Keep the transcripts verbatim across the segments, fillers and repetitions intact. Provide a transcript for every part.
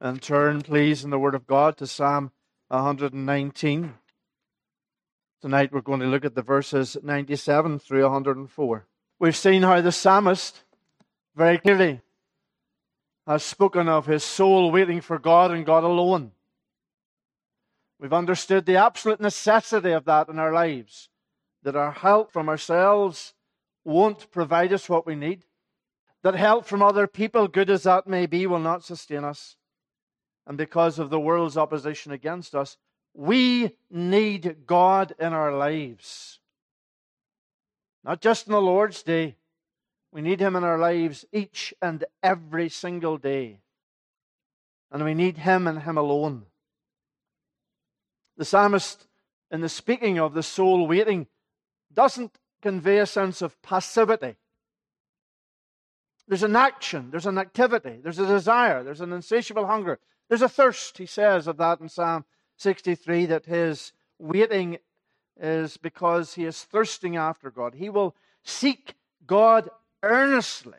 And turn, please, in the Word of God to Psalm one hundred nineteen. Tonight we're going to look at the verses ninety-seven through one hundred four. We've seen how the psalmist very clearly has spoken of his soul waiting for God and God alone. We've understood the absolute necessity of that in our lives, that our help from ourselves won't provide us what we need, that help from other people, good as that may be, will not sustain us. And because of the world's opposition against us, we need God in our lives. Not just on the Lord's Day. We need Him in our lives each and every single day. And we need Him and Him alone. The psalmist, in the speaking of the soul waiting, doesn't convey a sense of passivity. There's an action, there's an activity, there's a desire, there's an insatiable hunger. There's a thirst, he says of that in Psalm sixty-three, that his waiting is because he is thirsting after God. He will seek God earnestly.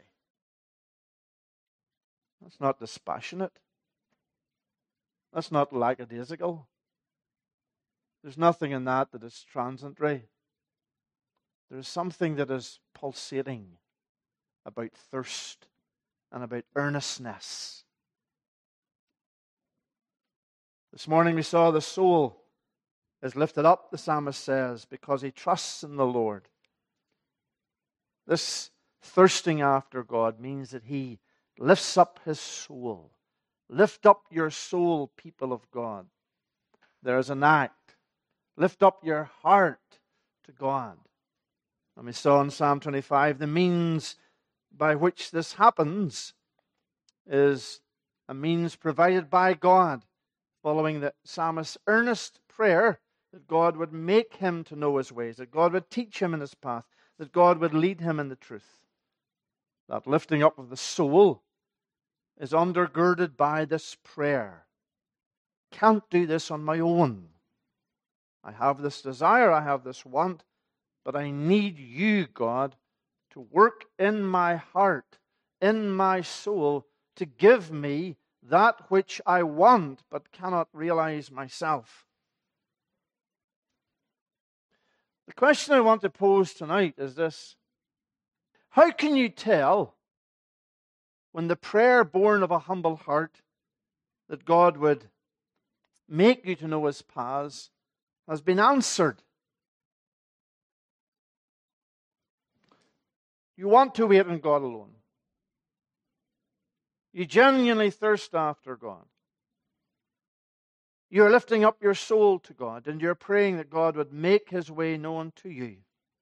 That's not dispassionate. That's not lackadaisical. There's nothing in that that is transitory. There's something that is pulsating about thirst and about earnestness. This morning we saw the soul is lifted up, the psalmist says, because he trusts in the Lord. This thirsting after God means that he lifts up his soul. Lift up your soul, people of God. There is an act. Lift up your heart to God. And we saw in Psalm twenty-five, the means by which this happens is a means provided by God, following the psalmist's earnest prayer that God would make him to know his ways, that God would teach him in his path, that God would lead him in the truth. That lifting up of the soul is undergirded by this prayer. Can't do this on my own. I have this desire, I have this want, but I need you, God, to work in my heart, in my soul, to give me that which I want but cannot realize myself. The question I want to pose tonight is this: how can you tell when the prayer born of a humble heart that God would make you to know His paths has been answered? You want to wait on God alone. You genuinely thirst after God. You're lifting up your soul to God, and you're praying that God would make His way known to you.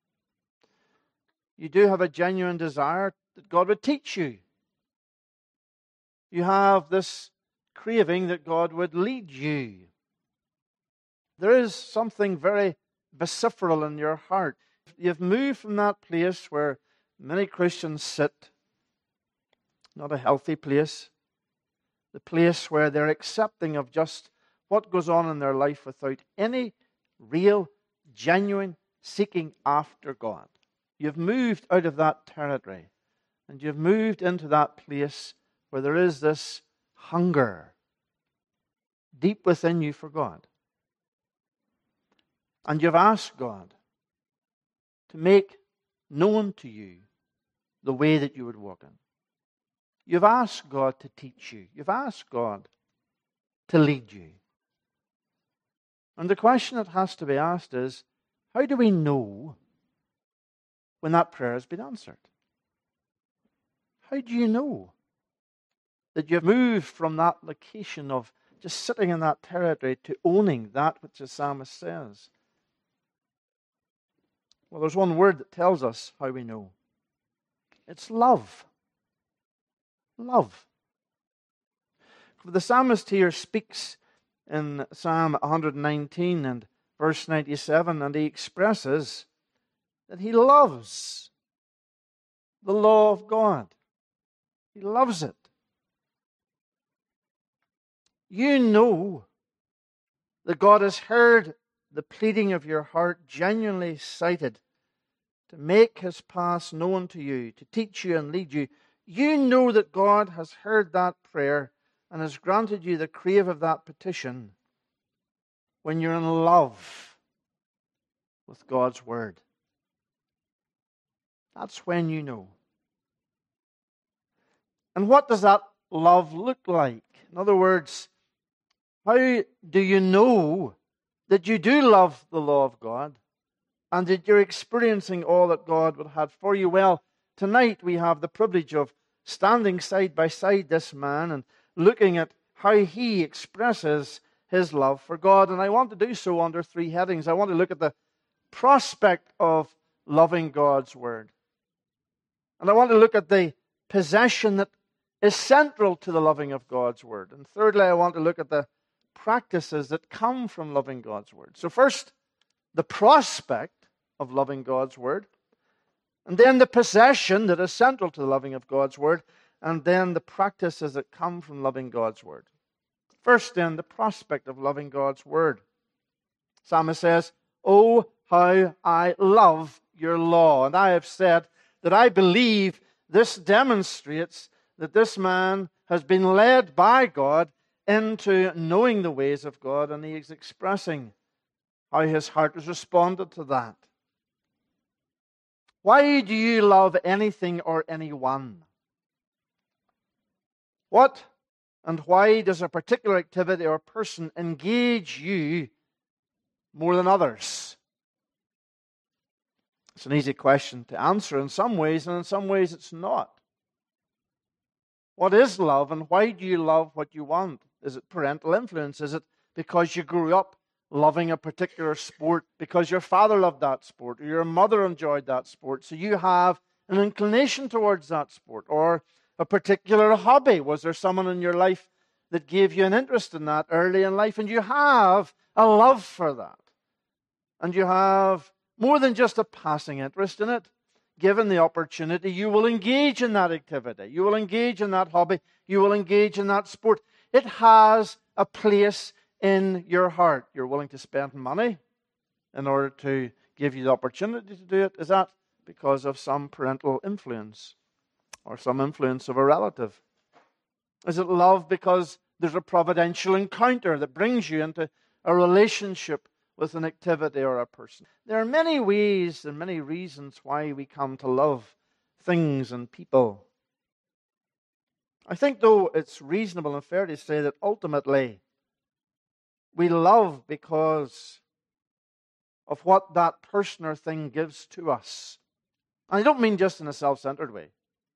You do have a genuine desire that God would teach you. You have this craving that God would lead you. There is something very vociferal in your heart. You've moved from that place where many Christians sit, not a healthy place, the place where they're accepting of just what goes on in their life without any real, genuine seeking after God. You've moved out of that territory, and you've moved into that place where there is this hunger deep within you for God. And you've asked God to make known to you the way that you would walk in. You've asked God to teach you. You've asked God to lead you. And the question that has to be asked is, how do we know when that prayer has been answered? How do you know that you've moved from that location of just sitting in that territory to owning that which the psalmist says? Well, there's one word that tells us how we know. It's love. Love. The psalmist here speaks in Psalm one hundred nineteen and verse ninety-seven, and he expresses that he loves the law of God. He loves it. You know that God has heard the pleading of your heart, genuinely cited, to make His paths known to you, to teach you and lead you. You know that God has heard that prayer, and has granted you the crave of that petition when you're in love with God's Word. That's when you know. And what does that love look like? In other words, how do you know that you do love the law of God and that you're experiencing all that God would have for you? Well, tonight we have the privilege of standing side by side this man and looking at how he expresses his love for God. And I want to do so under three headings. I want to look at the prospect of loving God's Word. And I want to look at the possession that is central to the loving of God's Word. And thirdly, I want to look at the practices that come from loving God's Word. So first, the prospect of loving God's Word. And then the possession that is central to the loving of God's Word. And then the practices that come from loving God's Word. First, then, the prospect of loving God's Word. Psalmist says, "Oh, how I love your law." And I have said that I believe this demonstrates that this man has been led by God into knowing the ways of God, and he is expressing how his heart has responded to that. Why do you love anything or anyone? What and why does a particular activity or person engage you more than others? It's an easy question to answer in some ways, and in some ways it's not. What is love, and why do you love what you want? Is it parental influence? Is it because you grew up loving a particular sport because your father loved that sport, or your mother enjoyed that sport, so you have an inclination towards that sport? Or a particular hobby? Was there someone in your life that gave you an interest in that early in life, and you have a love for that? And you have more than just a passing interest in it. Given the opportunity, you will engage in that activity. You will engage in that hobby. You will engage in that sport. It has a place in your heart. You're willing to spend money in order to give you the opportunity to do it. Is that because of some parental influence or some influence of a relative? Is it love because there's a providential encounter that brings you into a relationship with an activity or a person? There are many ways and many reasons why we come to love things and people. I think, though, it's reasonable and fair to say that ultimately we love because of what that person or thing gives to us. And I don't mean just in a self-centered way.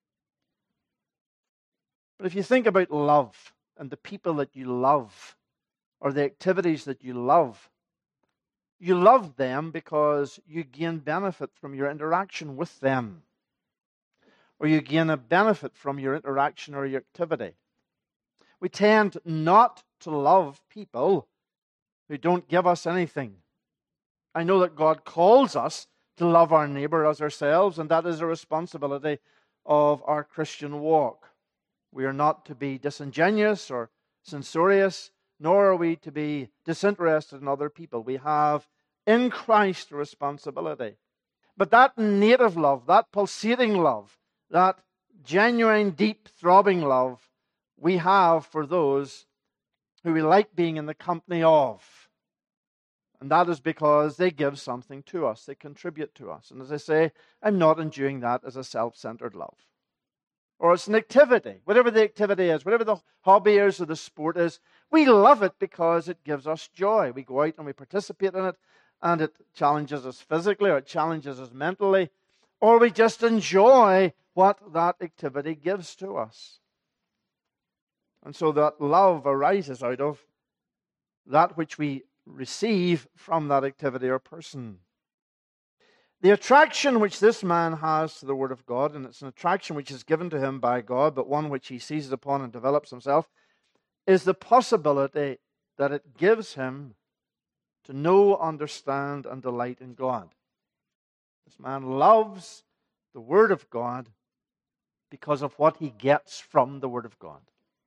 But if you think about love and the people that you love or the activities that you love, you love them because you gain benefit from your interaction with them. Or you gain a benefit from your interaction or your activity. We tend not to love people who don't give us anything. I know that God calls us to love our neighbor as ourselves, and that is a responsibility of our Christian walk. We are not to be disingenuous or censorious, nor are we to be disinterested in other people. We have in Christ a responsibility. But that native love, that pulsating love, that genuine, deep, throbbing love we have for those who we like being in the company of. And that is because they give something to us. They contribute to us. And as I say, I'm not enjoying that as a self-centered love. Or it's an activity, whatever the activity is, whatever the hobby is or the sport is, we love it because it gives us joy. We go out and we participate in it, and it challenges us physically, or it challenges us mentally, or we just enjoy what that activity gives to us. And so that love arises out of that which we receive from that activity or person. The attraction which this man has to the Word of God, and it's an attraction which is given to him by God, but one which he seizes upon and develops himself, is the possibility that it gives him to know, understand, and delight in God. This man loves the Word of God because of what he gets from the Word of God.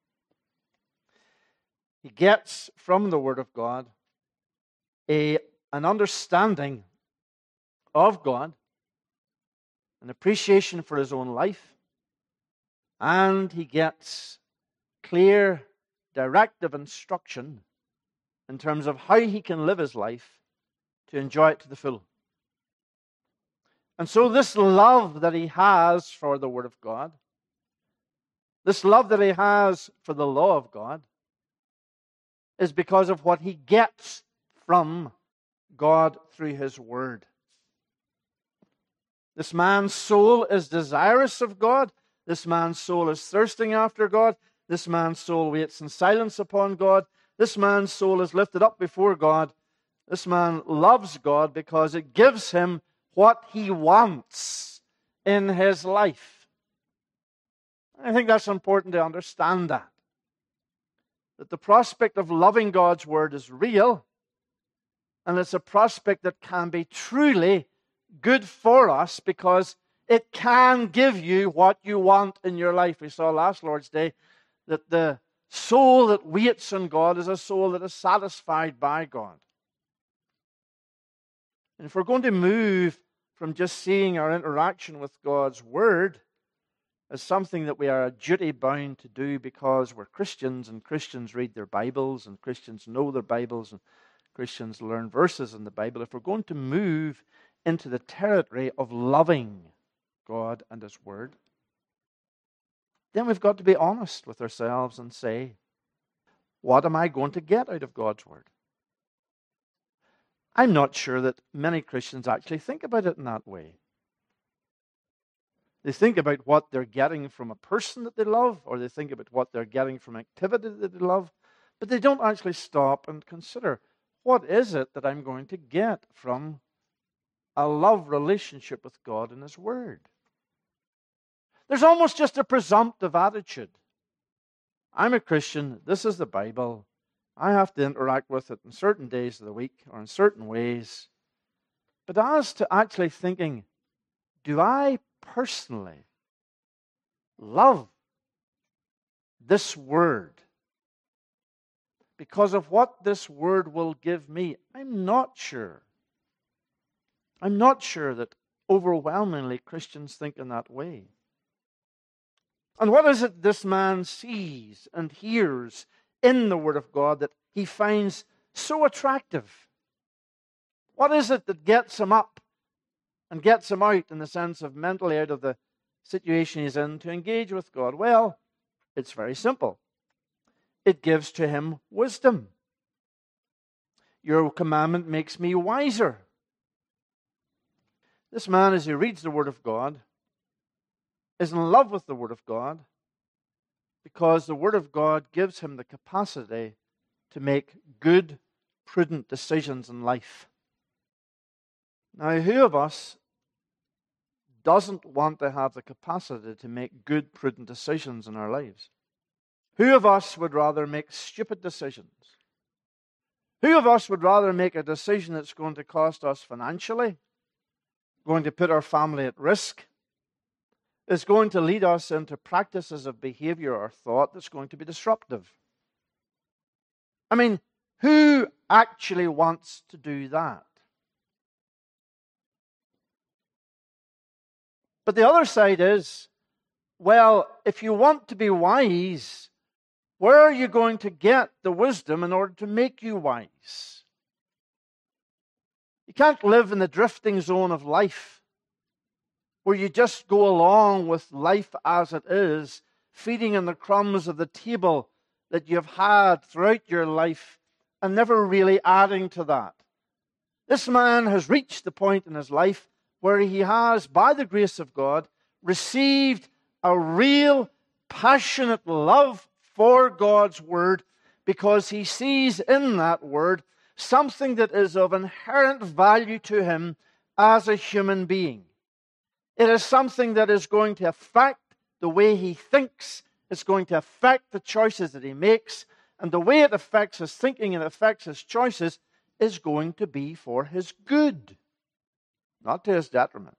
He gets from the Word of God a, an understanding of God, an appreciation for his own life, and he gets clear directive instruction in terms of how he can live his life to enjoy it to the full. And so this love that he has for the Word of God, this love that he has for the law of God, is because of what he gets from God through his Word. This man's soul is desirous of God. This man's soul is thirsting after God. This man's soul waits in silence upon God. This man's soul is lifted up before God. This man loves God because it gives him what he wants in his life. I think that's important to understand that. That the prospect of loving God's Word is real, and it's a prospect that can be truly good for us because it can give you what you want in your life. We saw last Lord's Day that the soul that waits on God is a soul that is satisfied by God. And if we're going to move from just seeing our interaction with God's Word as something that we are duty-bound to do because we're Christians, and Christians read their Bibles, and Christians know their Bibles, and Christians learn verses in the Bible, if we're going to move into the territory of loving God and His Word, then we've got to be honest with ourselves and say, what am I going to get out of God's Word? I'm not sure that many Christians actually think about it in that way. They think about what they're getting from a person that they love, or they think about what they're getting from activity that they love, but they don't actually stop and consider, what is it that I'm going to get from a love relationship with God and His Word? There's almost just a presumptive attitude. I'm a Christian, this is the Bible, I have to interact with it on certain days of the week or in certain ways. But as to actually thinking, do I personally love this Word because of what this Word will give me? I'm not sure. I'm not sure that overwhelmingly Christians think in that way. And what is it this man sees and hears in the Word of God that he finds so attractive? What is it that gets him up and gets him out, in the sense of mentally out of the situation he's in, to engage with God? Well, it's very simple. It gives to him wisdom. Your commandment makes me wiser. This man, as he reads the Word of God, is in love with the Word of God because the Word of God gives him the capacity to make good, prudent decisions in life. Now, who of us doesn't want to have the capacity to make good, prudent decisions in our lives? Who of us would rather make stupid decisions? Who of us would rather make a decision that's going to cost us financially, going to put our family at risk, is going to lead us into practices of behavior or thought that's going to be disruptive? I mean, who actually wants to do that? But the other side is, well, if you want to be wise, where are you going to get the wisdom in order to make you wise? You can't live in the drifting zone of life where you just go along with life as it is, feeding on the crumbs of the table that you've had throughout your life and never really adding to that. This man has reached the point in his life where he has, by the grace of God, received a real, passionate love for God's Word, because he sees in that Word something that is of inherent value to him as a human being. It is something that is going to affect the way he thinks. It's going to affect the choices that he makes. And the way it affects his thinking and affects his choices is going to be for his good, not to his detriment.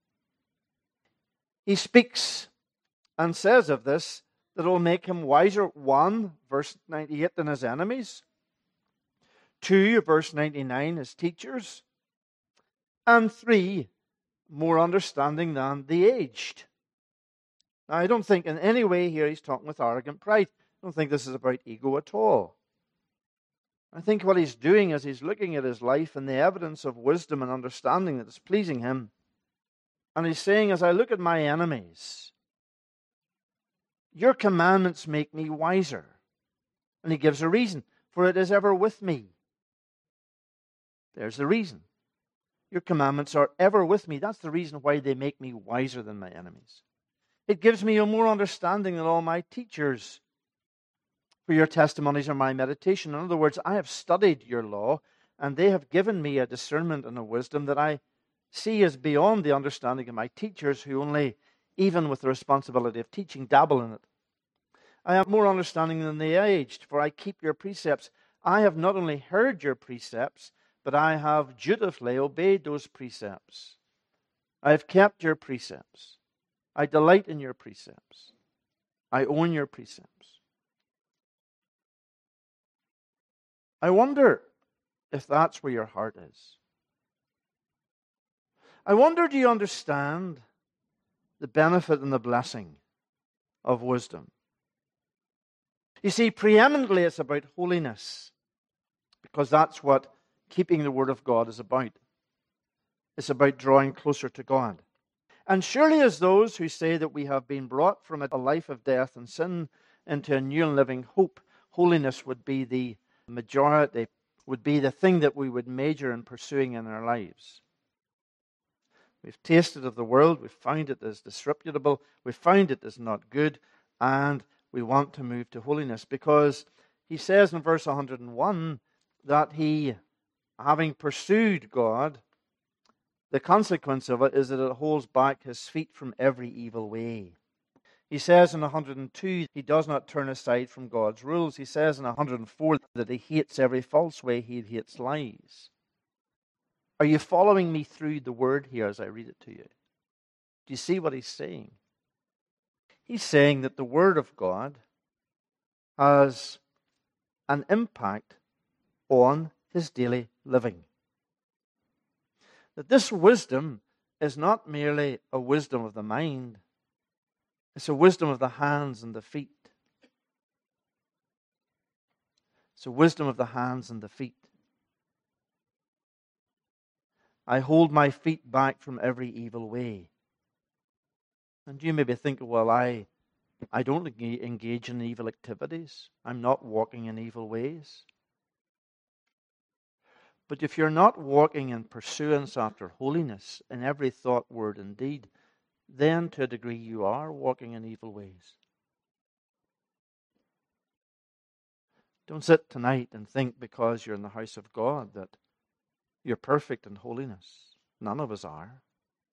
He speaks and says of this that it will make him wiser, one, verse ninety-eight, than his enemies. Two, verse ninety-nine, his teachers. And three, more understanding than the aged. Now, I don't think in any way here he's talking with arrogant pride. I don't think this is about ego at all. I think what he's doing is he's looking at his life and the evidence of wisdom and understanding that is pleasing him. And he's saying, as I look at my enemies, your commandments make me wiser. And he gives a reason. For it is ever with me. There's the reason. Your commandments are ever with me. That's the reason why they make me wiser than my enemies. It gives me a more understanding than all my teachers. For your testimonies are my meditation. In other words, I have studied your law, and they have given me a discernment and a wisdom that I see as beyond the understanding of my teachers, who only, even with the responsibility of teaching, dabble in it. I have more understanding than the aged, for I keep your precepts. I have not only heard your precepts, but I have dutifully obeyed those precepts. I have kept your precepts. I delight in your precepts. I own your precepts. I wonder if that's where your heart is. I wonder, do you understand the benefit and the blessing of wisdom? You see, preeminently it's about holiness, because that's what keeping the Word of God is about. It's about drawing closer to God. And surely as those who say that we have been brought from a life of death and sin into a new and living hope, holiness would be the majority, would be the thing that we would major in pursuing in our lives. We've tasted of the world, we've found it as disreputable, we've found it as not good, and we want to move to holiness, because he says in verse one hundred one that he, having pursued God, the consequence of it is that it holds back his feet from every evil way. He says in one hundred two he does not turn aside from God's rules. He says in one hundred four that he hates every false way, he hates lies. Are you following me through the word here as I read it to you? Do you see what he's saying? He's saying that the Word of God has an impact on his daily living. That this wisdom is not merely a wisdom of the mind, it's a wisdom of the hands and the feet. It's a wisdom of the hands and the feet. I hold my feet back from every evil way. And you may be thinking, well, I, I don't engage in evil activities. I'm not walking in evil ways. But if you're not walking in pursuance after holiness in every thought, word, and deed, then to a degree you are walking in evil ways. Don't sit tonight and think because you're in the house of God that you're perfect in holiness. None of us are.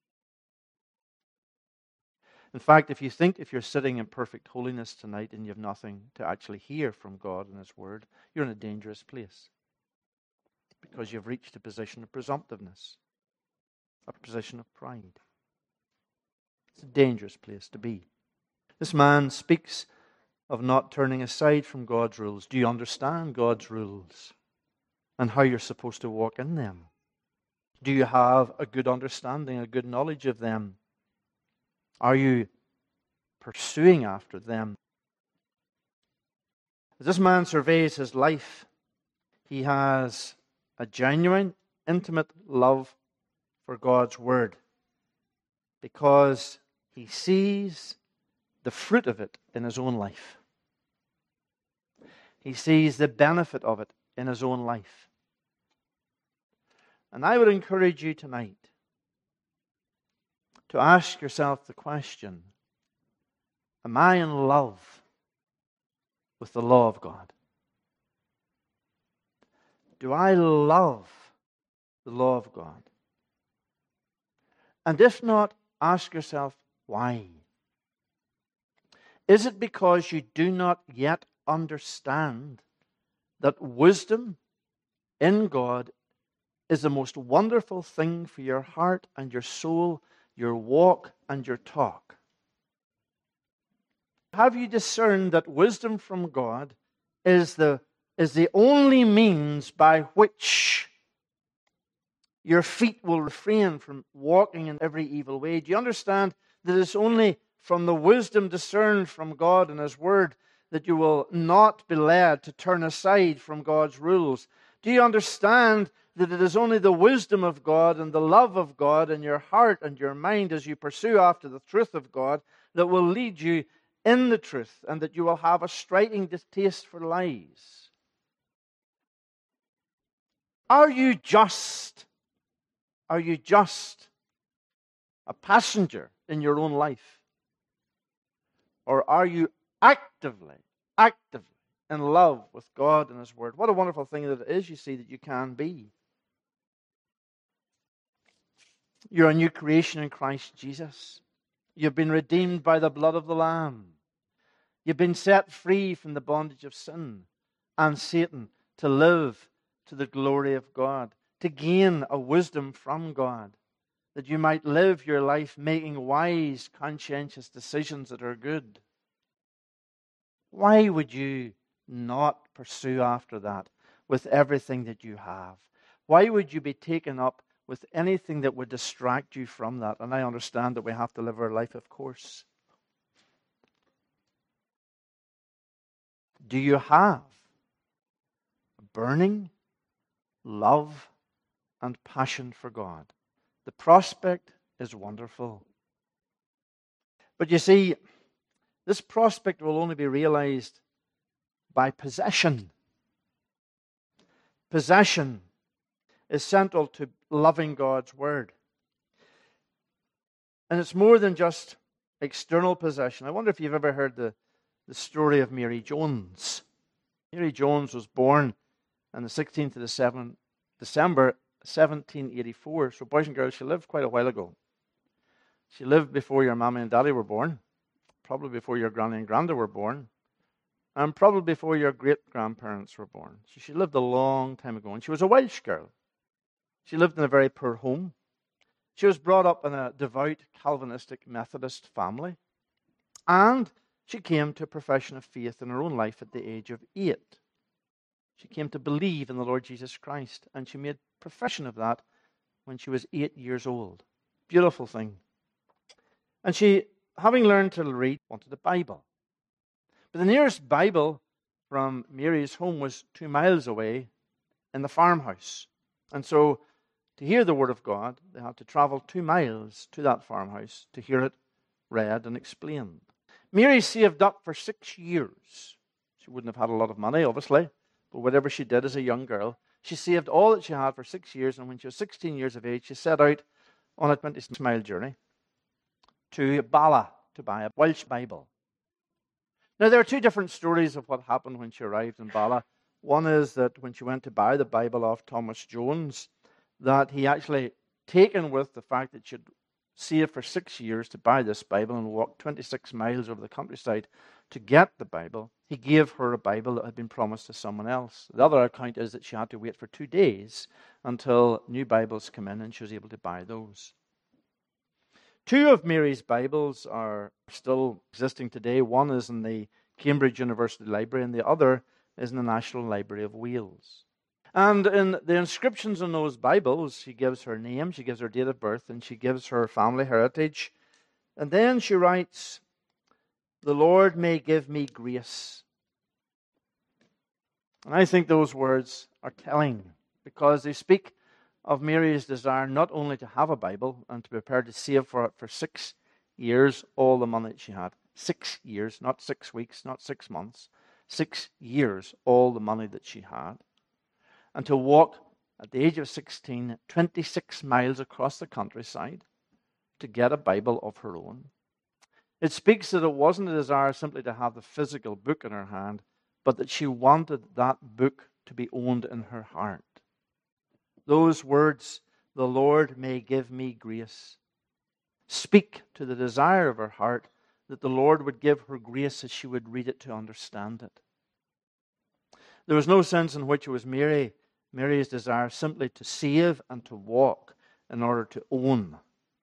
In fact, if you think if you're sitting in perfect holiness tonight and you have nothing to actually hear from God and His Word, you're in a dangerous place. Because you've reached a position of presumptiveness, a position of pride. It's a dangerous place to be. This man speaks of not turning aside from God's rules. Do you understand God's rules and how you're supposed to walk in them? Do you have a good understanding, a good knowledge of them? Are you pursuing after them? As this man surveys his life, he has a genuine, intimate love for God's Word, because he sees the fruit of it in his own life. He sees the benefit of it in his own life. And I would encourage you tonight to ask yourself the question, am I in love with the law of God? Do I love the law of God? And if not, ask yourself, why? Is it because you do not yet understand that wisdom in God is the most wonderful thing for your heart and your soul, your walk and your talk? Have you discerned that wisdom from God is the, is the only means by which your feet will refrain from walking in every evil way? Do you understand that it's only from the wisdom discerned from God and His Word that you will not be led to turn aside from God's rules? Do you understand that it is only the wisdom of God and the love of God in your heart and your mind as you pursue after the truth of God that will lead you in the truth, and that you will have a striking distaste for lies? Are you just? Are you just a passenger in your own life? Or are you actively, actively in love with God and His Word? What a wonderful thing that it is, you see, that you can be. You're a new creation in Christ Jesus. You've been redeemed by the blood of the Lamb. You've been set free from the bondage of sin and Satan to live to the glory of God, to gain a wisdom from God, that you might live your life making wise, conscientious decisions that are good. Why would you not pursue after that with everything that you have? Why would you be taken up with anything that would distract you from that? And I understand that we have to live our life, of course. Do you have a burning love and passion for God? The prospect is wonderful. But you see, this prospect will only be realized by possession. Possession is central to loving God's Word. And it's more than just external possession. I wonder if you've ever heard the, the story of Mary Jones. Mary Jones was born on the sixteenth of December, seventeen eighty-four. So boys and girls, she lived quite a while ago. She lived before your mommy and daddy were born, probably before your granny and granda were born, and probably before your great-grandparents were born. So she lived a long time ago, and she was a Welsh girl. She lived in a very poor home. She was brought up in a devout Calvinistic Methodist family, and she came to a profession of faith in her own life at the age of eight. She came to believe in the Lord Jesus Christ, and she made profession of that when she was eight years old. Beautiful thing. And she, having learned to read, wanted a Bible. But the nearest Bible from Mary's home was two miles away in the farmhouse. And so, to hear the Word of God, they had to travel two miles to that farmhouse to hear it read and explained. Mary saved up for six years. She wouldn't have had a lot of money, obviously, but whatever she did as a young girl, she saved all that she had for six years, and when she was sixteen years of age, she set out on a twenty-six mile journey to Bala to buy a Welsh Bible. Now, there are two different stories of what happened when she arrived in Bala. One is that when she went to buy the Bible off Thomas Jones, that he actually, taken with the fact that she'd saved for six years to buy this Bible and walked twenty-six miles over the countryside to get the Bible, he gave her a Bible that had been promised to someone else. The other account is that she had to wait for two days until new Bibles came in and she was able to buy those. Two of Mary's Bibles are still existing today. One is in the Cambridge University Library and the other is in the National Library of Wales. And in the inscriptions on those Bibles, she gives her name, she gives her date of birth, and she gives her family heritage. And then she writes, "The Lord may give me grace." And I think those words are telling, because they speak of Mary's desire not only to have a Bible and to be prepared to save for it for six years, all the money that she had. Six years, not six weeks, not six months. Six years, all the money that she had. And to walk at the age of sixteen, twenty-six miles across the countryside to get a Bible of her own. It speaks that it wasn't a desire simply to have the physical book in her hand, but that she wanted that book to be owned in her heart. Those words, "The Lord may give me grace," speak to the desire of her heart that the Lord would give her grace as she would read it to understand it. There was no sense in which it was Mary, Mary's desire simply to save and to walk in order to own.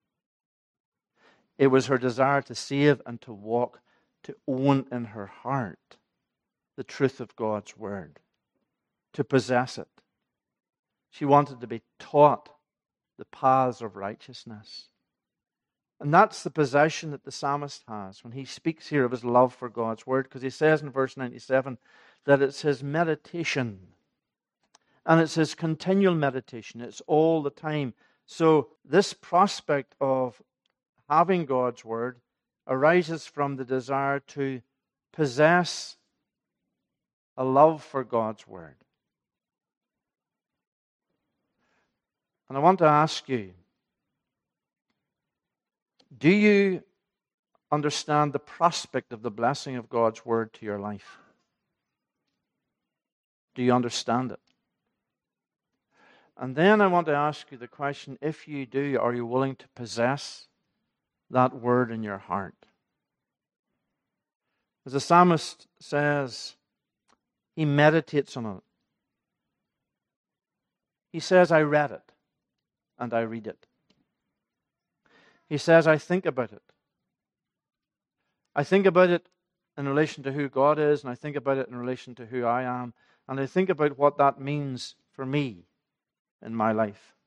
It was her desire to save and to walk, to own in her heart the truth of God's Word, to possess it. She wanted to be taught the paths of righteousness. And that's the possession that the psalmist has when he speaks here of his love for God's word, because he says in verse ninety-seven that it's his meditation. And it's his continual meditation. It's all the time. So this prospect of having God's word arises from the desire to possess a love for God's word. And I want to ask you, do you understand the prospect of the blessing of God's word to your life? Do you understand it? And then I want to ask you the question, if you do, are you willing to possess that word in your heart? As the psalmist says, he meditates on it. He says, I read it and I read it. He says, I think about it. I think about it in relation to who God is, and I think about it in relation to who I am, and I think about what that means for me in my life.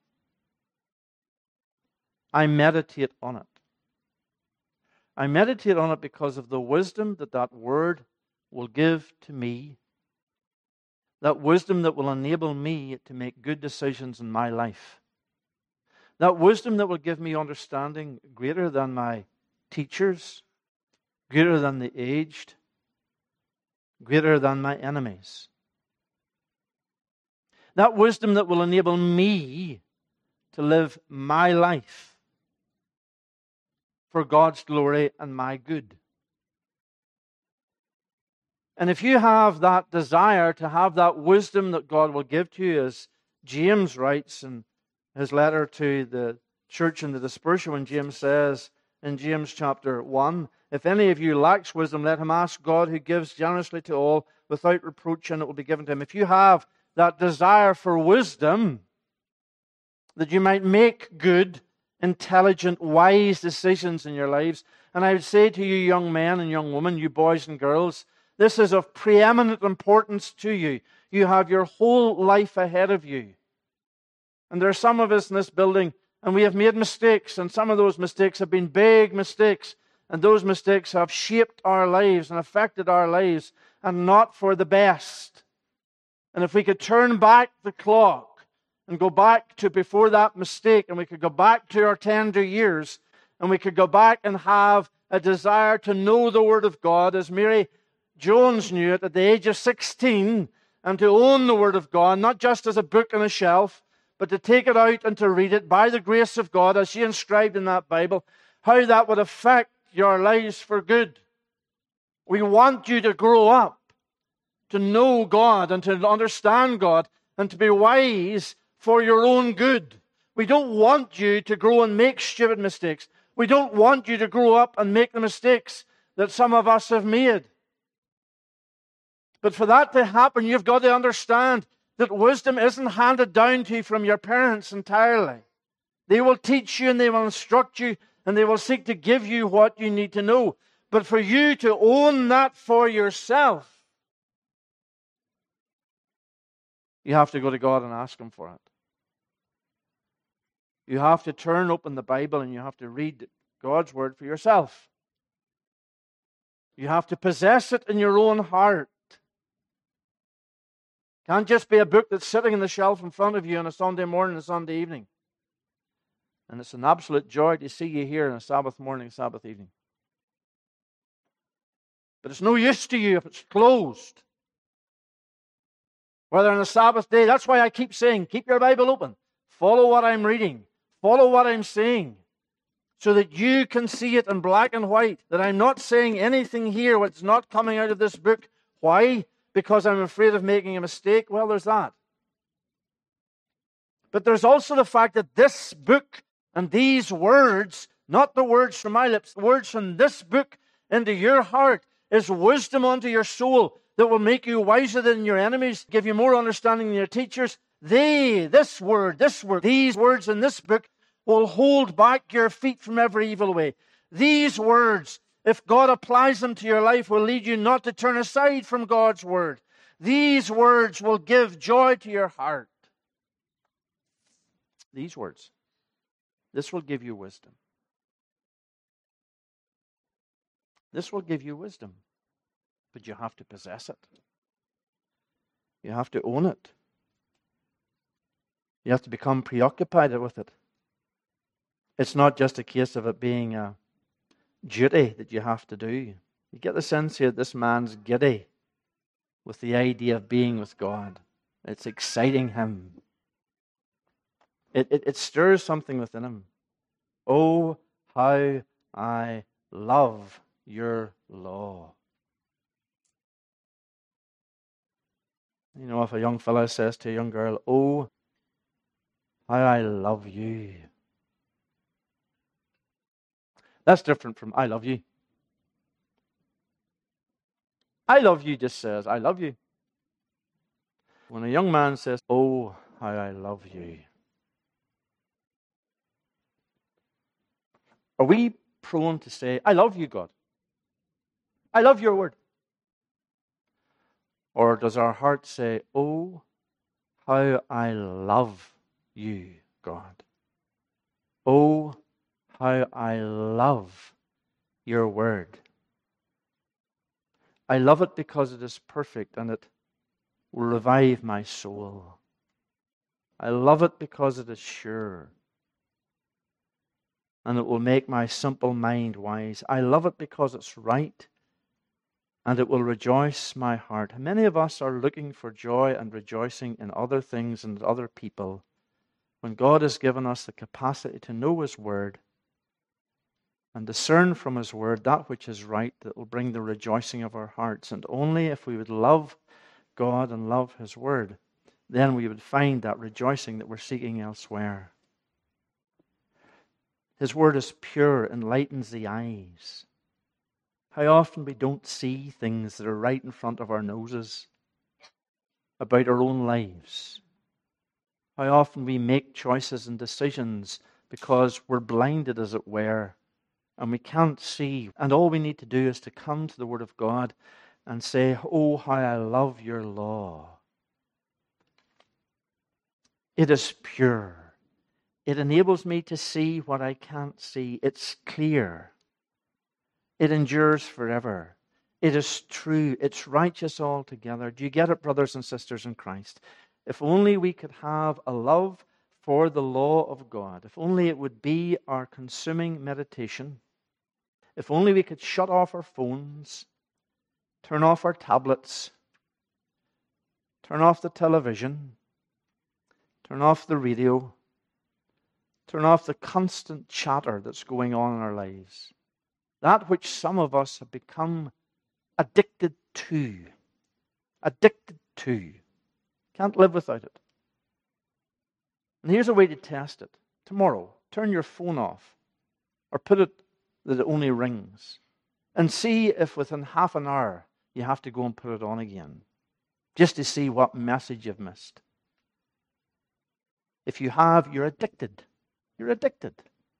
I meditate on it. I meditate on it because of the wisdom that that word will give to me, that wisdom that will enable me to make good decisions in my life, that wisdom that will give me understanding greater than my teachers, greater than the aged, greater than my enemies. That wisdom that will enable me to live my life for God's glory and my good. And if you have that desire to have that wisdom that God will give to you, as James writes in his letter to the church in the dispersion, when James says in James chapter one, if any of you lacks wisdom, let him ask God, who gives generously to all without reproach, and it will be given to him. If you have that desire for wisdom, that you might make good, intelligent, wise decisions in your lives. And I would say to you, young men and young women, you boys and girls, this is of preeminent importance to you. You have your whole life ahead of you. And there are some of us in this building, and we have made mistakes, and some of those mistakes have been big mistakes, and those mistakes have shaped our lives and affected our lives, and not for the best. And if we could turn back the clock and go back to before that mistake, and we could go back to our tender years, and we could go back and have a desire to know the Word of God as Mary Jones knew it at the age of sixteen, and to own the Word of God, not just as a book on a shelf, but to take it out and to read it by the grace of God as she inscribed in that Bible, how that would affect your lives for good. We want you to grow up, to know God and to understand God and to be wise for your own good. We don't want you to grow and make stupid mistakes. We don't want you to grow up and make the mistakes that some of us have made. But for that to happen, you've got to understand that wisdom isn't handed down to you from your parents entirely. They will teach you and they will instruct you and they will seek to give you what you need to know. But for you to own that for yourself, you have to go to God and ask Him for it. You have to turn open the Bible and you have to read God's Word for yourself. You have to possess it in your own heart. It can't just be a book that's sitting on the shelf in front of you on a Sunday morning and a Sunday evening. And it's an absolute joy to see you here on a Sabbath morning, Sabbath evening. But it's no use to you if it's closed. Whether on a Sabbath day, that's why I keep saying, keep your Bible open. Follow what I'm reading. Follow what I'm saying. So that you can see it in black and white. That I'm not saying anything here that's not coming out of this book. Why? Because I'm afraid of making a mistake? Well, there's that. But there's also the fact that this book and these words, not the words from my lips, the words from this book into your heart, is wisdom unto your soul that will make you wiser than your enemies, give you more understanding than your teachers. They, this word, this word, these words in this book will hold back your feet from every evil way. These words, if God applies them to your life, will lead you not to turn aside from God's word. These words will give joy to your heart. These words. This will give you wisdom. This will give you wisdom, but you have to possess it. You have to own it. You have to become preoccupied with it. It's not just a case of it being a duty that you have to do. You get the sense here that this man's giddy with the idea of being with God. It's exciting him. It, it, it stirs something within him. Oh, how I love your law. You know, if a young fellow says to a young girl, oh, how I love you. That's different from I love you. I love you just says, I love you. When a young man says, oh, how I love you. Are we prone to say, I love you, God? I love your word. Or does our heart say, oh, how I love you, God? Oh, how I love your word. I love it because it is perfect and it will revive my soul. I love it because it is sure and it will make my simple mind wise. I love it because it's right and it will rejoice my heart. Many of us are looking for joy and rejoicing in other things and other people when God has given us the capacity to know His Word and discern from His Word that which is right that will bring the rejoicing of our hearts. And only if we would love God and love His Word, then we would find that rejoicing that we're seeking elsewhere. His Word is pure, enlightens the eyes. How often we don't see things that are right in front of our noses about our own lives. How often we make choices and decisions because we're blinded, as it were, and we can't see. And all we need to do is to come to the Word of God and say, oh, how I love your law. It is pure. It enables me to see what I can't see. It's clear. It endures forever. It is true. It's righteous altogether. Do you get it, brothers and sisters in Christ? If only we could have a love for the law of God. If only it would be our consuming meditation. If only we could shut off our phones, turn off our tablets, turn off the television, turn off the radio, turn off the constant chatter that's going on in our lives. That which some of us have become addicted to. Addicted to. Can't live without it. And here's a way to test it. Tomorrow, turn your phone off or put it that it only rings and see if within half an hour you have to go and put it on again just to see what message you've missed. If you have, you're addicted. You're addicted.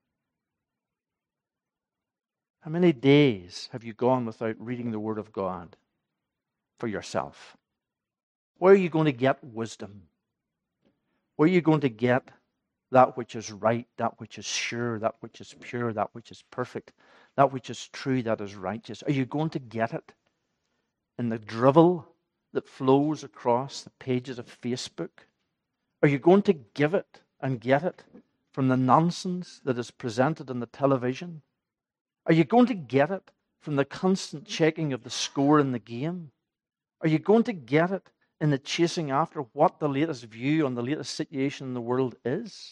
How many days have you gone without reading the Word of God for yourself? Where are you going to get wisdom? Where are you going to get that which is right, that which is sure, that which is pure, that which is perfect, that which is true, that is righteous? Are you going to get it in the drivel that flows across the pages of Facebook? Are you going to give it and get it from the nonsense that is presented on the television? Are you going to get it from the constant checking of the score in the game? Are you going to get it in the chasing after what the latest view on the latest situation in the world is?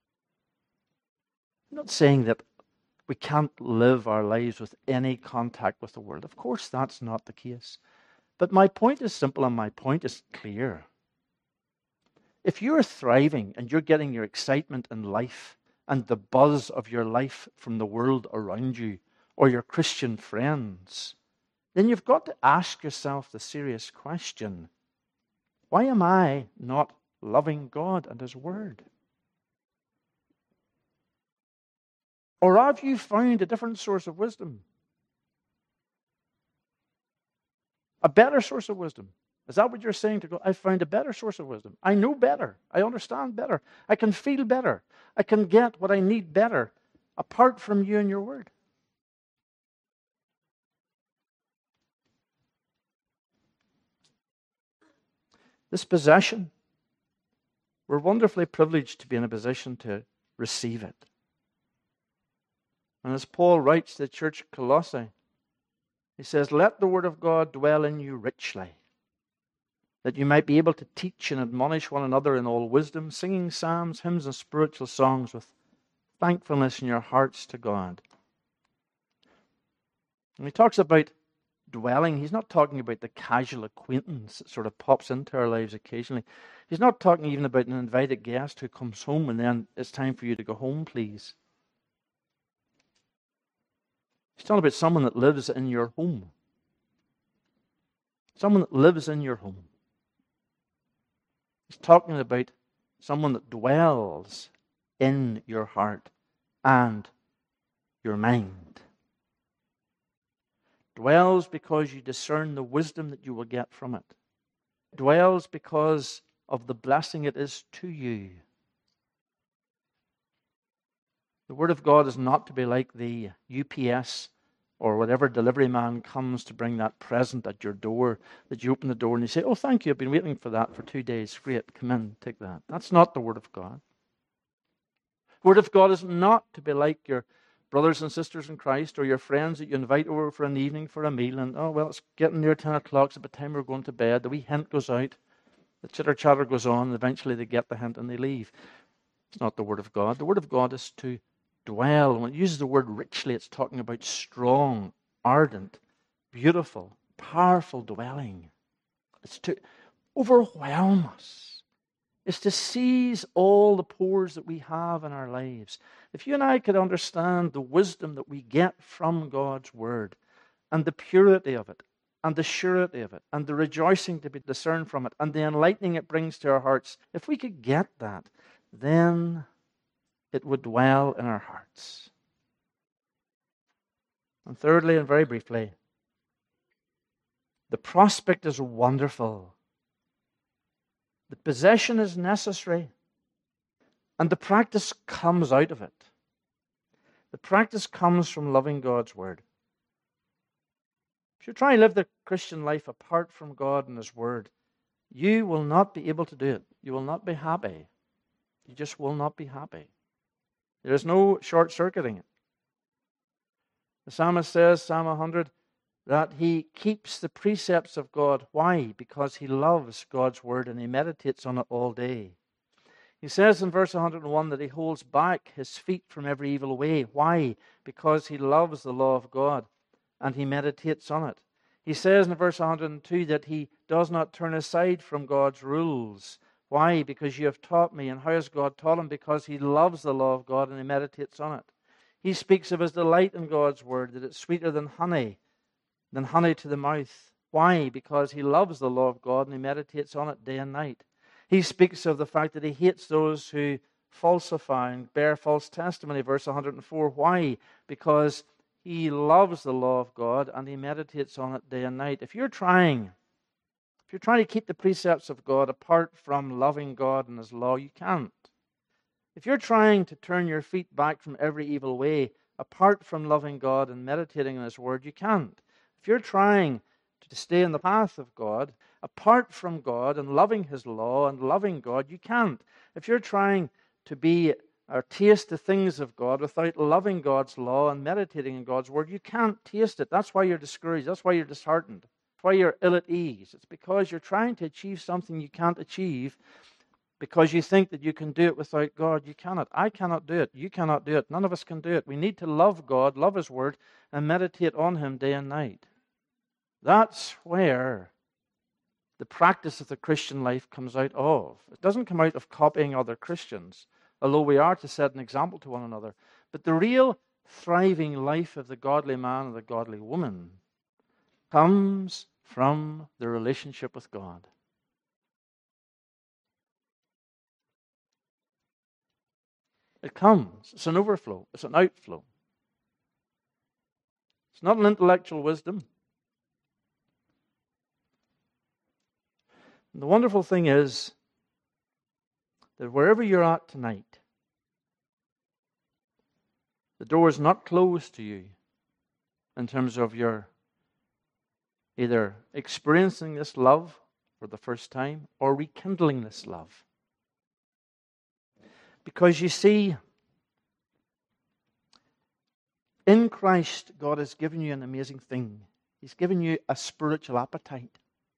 I'm not saying that we can't live our lives with any contact with the world. Of course, that's not the case. But my point is simple and my point is clear. If you're thriving and you're getting your excitement in life and the buzz of your life from the world around you or your Christian friends, then you've got to ask yourself the serious question, why am I not loving God and His Word? Or have you found a different source of wisdom? A better source of wisdom? Is that what you're saying to God? I found a better source of wisdom. I know better. I understand better. I can feel better. I can get what I need better apart from you and your Word. This possession, we're wonderfully privileged to be in a position to receive it. And as Paul writes to the church at Colossae, he says, let the word of God dwell in you richly, that you might be able to teach and admonish one another in all wisdom, singing psalms, hymns, and spiritual songs with thankfulness in your hearts to God. When he talks about dwelling, he's not talking about the casual acquaintance that sort of pops into our lives occasionally. He's not talking even about an invited guest who comes home and then it's time for you to go home, please. He's talking about someone that lives in your home. Someone that lives in your home. He's talking about someone that dwells in your heart and your mind. Dwells because you discern the wisdom that you will get from it. Dwells because of the blessing it is to you. The Word of God is not to be like the U P S or whatever delivery man comes to bring that present at your door, that you open the door and you say, oh, thank you, I've been waiting for that for two days. Great, come in, take that. That's not the Word of God. The Word of God is not to be like your brothers and sisters in Christ or your friends that you invite over for an evening for a meal and, oh, well, it's getting near ten o'clock, it's about time we're going to bed. The wee hint goes out, the chitter-chatter goes on, and eventually they get the hint and they leave. It's not the Word of God. The Word of God is to dwell. When it uses the word richly, it's talking about strong, ardent, beautiful, powerful dwelling. It's to overwhelm us. It's to seize all the pores that we have in our lives. If you and I could understand the wisdom that we get from God's Word and the purity of it and the surety of it and the rejoicing to be discerned from it and the enlightening it brings to our hearts, if we could get that, then it would dwell in our hearts. And thirdly, and very briefly, the prospect is wonderful. The possession is necessary, and the practice comes out of it. The practice comes from loving God's Word. If you try and live the Christian life apart from God and His Word, you will not be able to do it. You will not be happy. You just will not be happy. There is no short-circuiting it. The psalmist says, Psalm one hundred, that he keeps the precepts of God. Why? Because he loves God's Word and he meditates on it all day. He says in verse one hundred one that he holds back his feet from every evil way. Why? Because he loves the law of God and he meditates on it. He says in verse one hundred two that he does not turn aside from God's rules. Why? Because you have taught me. And how has God taught him? Because he loves the law of God and he meditates on it. He speaks of his delight in God's Word, that it's sweeter than honey, than honey to the mouth. Why? Because he loves the law of God and he meditates on it day and night. He speaks of the fact that he hates those who falsify and bear false testimony, verse one hundred four. Why? Because he loves the law of God and he meditates on it day and night. If you're trying If you're trying to keep the precepts of God apart from loving God and His law, you can't. If you're trying to turn your feet back from every evil way apart from loving God and meditating on His Word, you can't. If you're trying to stay in the path of God apart from God and loving His law and loving God, you can't. If you're trying to be or taste the things of God without loving God's law and meditating on God's Word, you can't taste it. That's why you're discouraged. That's why you're disheartened. Why you're ill at ease. It's because you're trying to achieve something you can't achieve because you think that you can do it without God. You cannot. I cannot do it. You cannot do it. None of us can do it. We need to love God, love His Word, and meditate on Him day and night. That's where the practice of the Christian life comes out of. It doesn't come out of copying other Christians, although we are to set an example to one another. But the real thriving life of the godly man and the godly woman comes from the relationship with God. It comes. It's an overflow. It's an outflow. It's not an intellectual wisdom. And the wonderful thing is that wherever you're at tonight, the door is not closed to you in terms of your either experiencing this love for the first time or rekindling this love. Because you see, in Christ, God has given you an amazing thing. He's given you a spiritual appetite.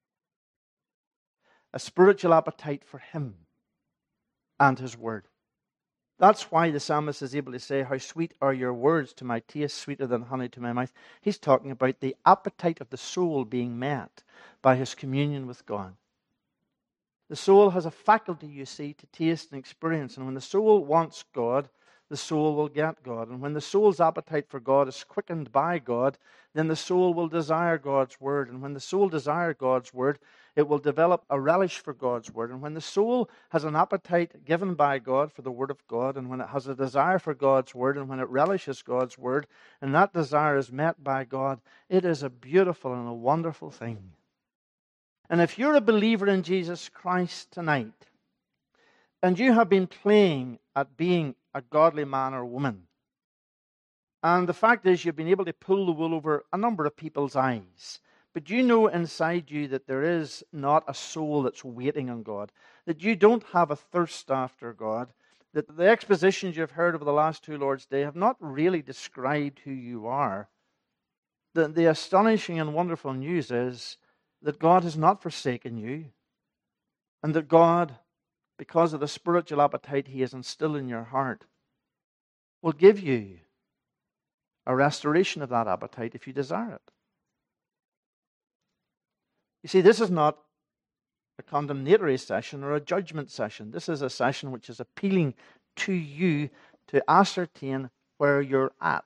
A spiritual appetite for Him and His Word. That's why the psalmist is able to say, how sweet are your words to my taste, sweeter than honey to my mouth. He's talking about the appetite of the soul being met by his communion with God. The soul has a faculty, you see, to taste and experience. And when the soul wants God, the soul will get God. And when the soul's appetite for God is quickened by God, then the soul will desire God's Word. And when the soul desires God's Word, it will develop a relish for God's Word. And when the soul has an appetite given by God for the Word of God, and when it has a desire for God's Word, and when it relishes God's Word, and that desire is met by God, it is a beautiful and a wonderful thing. And if you're a believer in Jesus Christ tonight, and you have been playing at being a godly man or woman, and the fact is you've been able to pull the wool over a number of people's eyes, but you know inside you that there is not a soul that's waiting on God, that you don't have a thirst after God, that the expositions you've heard over the last two Lord's Day have not really described who you are, the, the astonishing and wonderful news is that God has not forsaken you, and that God, because of the spiritual appetite He has instilled in your heart, will give you a restoration of that appetite if you desire it. You see, this is not a condemnatory session or a judgment session. This is a session which is appealing to you to ascertain where you're at.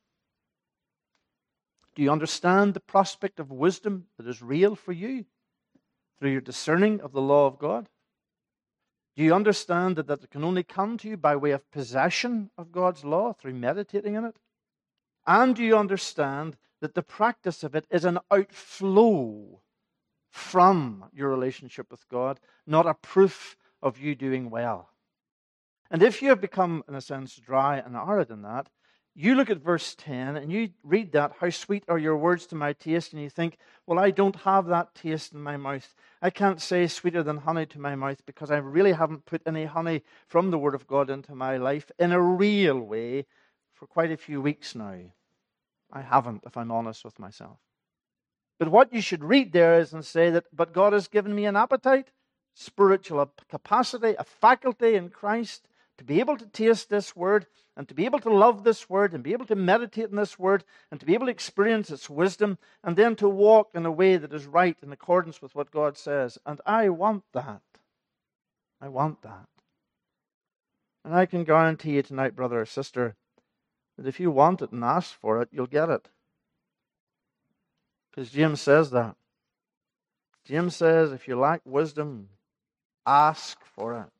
Do you understand the prospect of wisdom that is real for you through your discerning of the law of God? Do you understand that that can only come to you by way of possession of God's law through meditating in it? And do you understand that the practice of it is an outflow from your relationship with God, not a proof of you doing well? And if you have become, in a sense, dry and arid in that, you look at verse ten and you read that, how sweet are your words to my taste, and you think, well, I don't have that taste in my mouth. I can't say sweeter than honey to my mouth because I really haven't put any honey from the Word of God into my life in a real way for quite a few weeks now. I haven't, if I'm honest with myself. But what you should read there is and say that, but God has given me an appetite, spiritual capacity, a faculty in Christ to be able to taste this Word and to be able to love this Word and be able to meditate in this Word and to be able to experience its wisdom and then to walk in a way that is right in accordance with what God says. And I want that. I want that. And I can guarantee you tonight, brother or sister, that if you want it and ask for it, you'll get it. Because James says that. James says, if you lack wisdom, ask for it.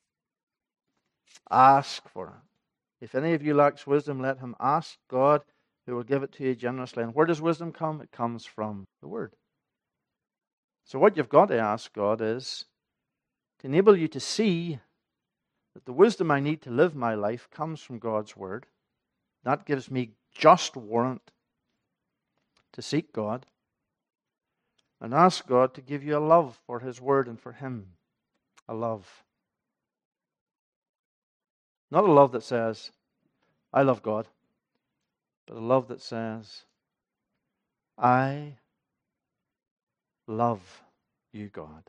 Ask for it. If any of you lacks wisdom, let him ask God, who will give it to you generously. And where does wisdom come? It comes from the Word. So what you've got to ask God is to enable you to see that the wisdom I need to live my life comes from God's Word. That gives me just warrant to seek God and ask God to give you a love for His Word and for Him. A love. Not a love that says, I love God, but a love that says, I love you, God,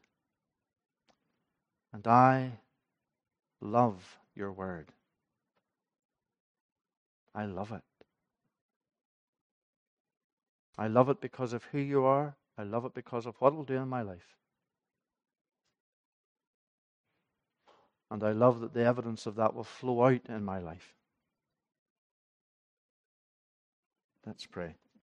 and I love your Word. I love it. I love it because of who you are. I love it because of what it will do in my life. And I love that the evidence of that will flow out in my life. Let's pray.